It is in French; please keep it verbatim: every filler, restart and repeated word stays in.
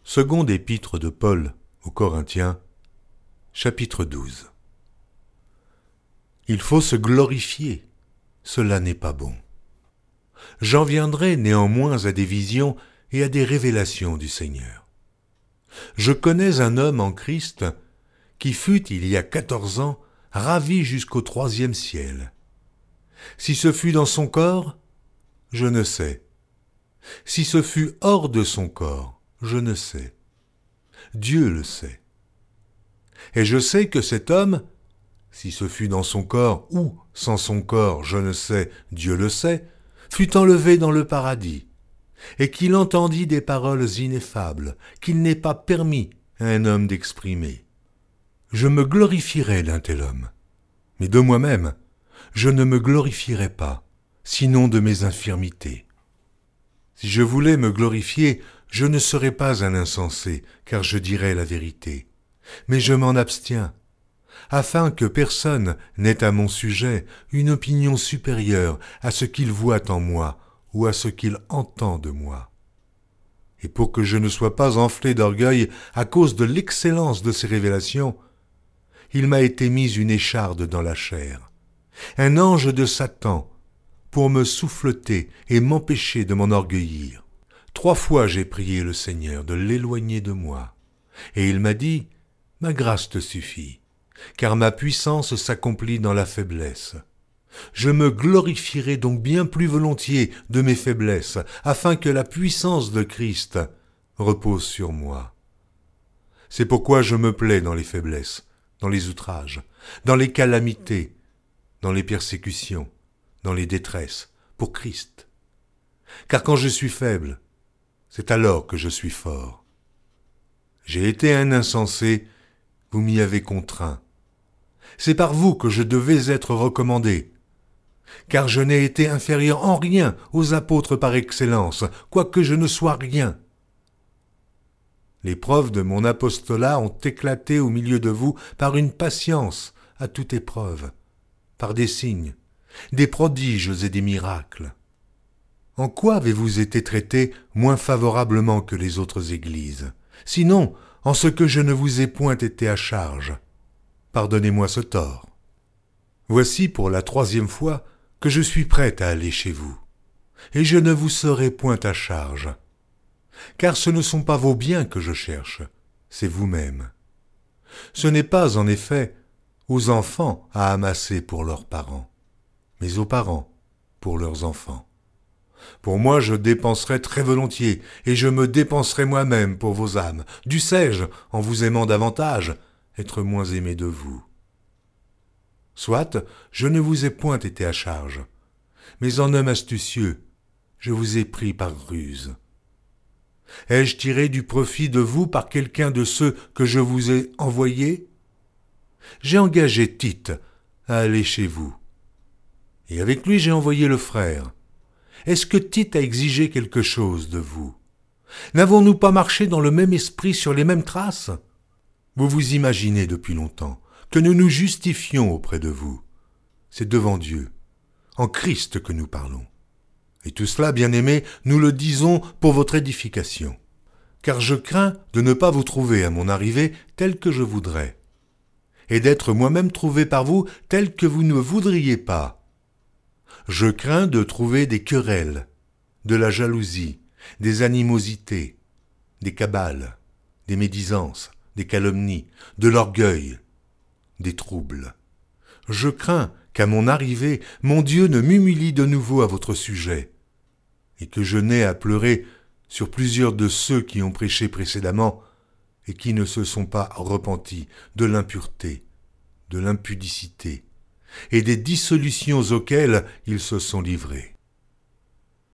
Seconde épître de Paul aux Corinthiens, chapitre douze. Il faut se glorifier, cela n'est pas bon. J'en viendrai néanmoins à des visions et à des révélations du Seigneur. Je connais un homme en Christ qui fut, il y a quatorze ans, ravi jusqu'au troisième ciel. Si ce fut dans son corps, je ne sais. Si ce fut hors de son corps, je ne sais. Dieu le sait. Et je sais que cet homme, si ce fut dans son corps ou sans son corps, je ne sais, Dieu le sait, fut enlevé dans le paradis, et qu'il entendit des paroles ineffables qu'il n'est pas permis à un homme d'exprimer. Je me glorifierai d'un tel homme, mais de moi-même, je ne me glorifierai pas, sinon de mes infirmités. Si je voulais me glorifier, je ne serais pas un insensé, car je dirais la vérité. Mais je m'en abstiens, afin que personne n'ait à mon sujet une opinion supérieure à ce qu'il voit en moi ou à ce qu'il entend de moi. Et pour que je ne sois pas enflé d'orgueil à cause de l'excellence de ces révélations, il m'a été mis une écharde dans la chair, un ange de Satan, pour me souffleter et m'empêcher de m'enorgueillir. Trois fois j'ai prié le Seigneur de l'éloigner de moi, et il m'a dit « Ma grâce te suffit, car ma puissance s'accomplit dans la faiblesse. Je me glorifierai donc bien plus volontiers de mes faiblesses, afin que la puissance de Christ repose sur moi. C'est pourquoi je me plais dans les faiblesses, dans les outrages, dans les calamités, dans les persécutions, dans les détresses, pour Christ. Car quand je suis faible, c'est alors que je suis fort. J'ai été un insensé, vous m'y avez contraint. C'est par vous que je devais être recommandé, car je n'ai été inférieur en rien aux apôtres par excellence, quoique je ne sois rien. Les preuves de mon apostolat ont éclaté au milieu de vous par une patience à toute épreuve, par des signes, des prodiges et des miracles. En quoi avez-vous été traités moins favorablement que les autres églises? Sinon, en ce que je ne vous ai point été à charge. Pardonnez-moi ce tort. Voici pour la troisième fois que je suis prêt à aller chez vous, et je ne vous serai point à charge. Car ce ne sont pas vos biens que je cherche, c'est vous-même. Ce n'est pas, en effet, aux enfants à amasser pour leurs parents, mais aux parents pour leurs enfants. Pour moi, je dépenserai très volontiers, et je me dépenserai moi-même pour vos âmes. Dussé-je, en vous aimant davantage, être moins aimé de vous. Soit, je ne vous ai point été à charge, mais en homme astucieux, je vous ai pris par ruse. Ai-je tiré du profit de vous par quelqu'un de ceux que je vous ai envoyés? J'ai engagé Tite à aller chez vous, et avec lui j'ai envoyé le frère. Est-ce que Tite a exigé quelque chose de vous? N'avons-nous pas marché dans le même esprit sur les mêmes traces? Vous vous imaginez depuis longtemps que nous nous justifions auprès de vous. C'est devant Dieu, en Christ que nous parlons. Et tout cela, bien-aimés, nous le disons pour votre édification. Car je crains de ne pas vous trouver à mon arrivée tel que je voudrais, et d'être moi-même trouvé par vous tel que vous ne voudriez pas. Je crains de trouver des querelles, de la jalousie, des animosités, des cabales, des médisances, des calomnies, de l'orgueil, des troubles. Je crains qu'à mon arrivée, mon Dieu ne m'humilie de nouveau à votre sujet, et que je n'aie à pleurer sur plusieurs de ceux qui ont prêché précédemment et qui ne se sont pas repentis de l'impureté, de l'impudicité, et des dissolutions auxquelles ils se sont livrés.